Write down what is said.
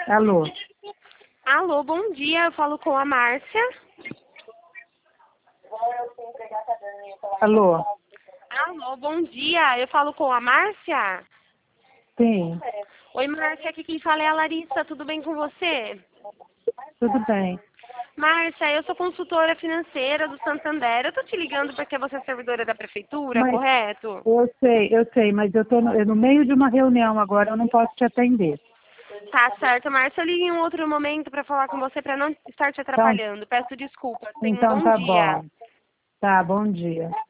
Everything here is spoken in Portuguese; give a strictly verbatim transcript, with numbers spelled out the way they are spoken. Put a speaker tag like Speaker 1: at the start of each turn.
Speaker 1: Alô?
Speaker 2: Alô, bom dia. Eu falo com a Márcia.
Speaker 1: Alô?
Speaker 2: Alô, bom dia. Eu falo com a Márcia.
Speaker 1: Sim,
Speaker 2: Oi, Márcia. Aqui quem fala é a Larissa. Tudo bem com você?
Speaker 1: tudo bem.
Speaker 2: Márcia, eu sou consultora financeira do Santander. Eu tô te ligando porque você é servidora da prefeitura,
Speaker 1: Mas
Speaker 2: correto?
Speaker 1: eu sei, eu sei, mas eu estou no, eu no meio de uma reunião agora, eu não posso te atender.
Speaker 2: Tá certo, Márcia. Eu ligo em um outro momento para falar com você para não estar te
Speaker 1: Então,
Speaker 2: atrapalhando. Peço desculpas. Tenha um
Speaker 1: então
Speaker 2: bom
Speaker 1: tá
Speaker 2: dia.
Speaker 1: bom. Tá, bom dia.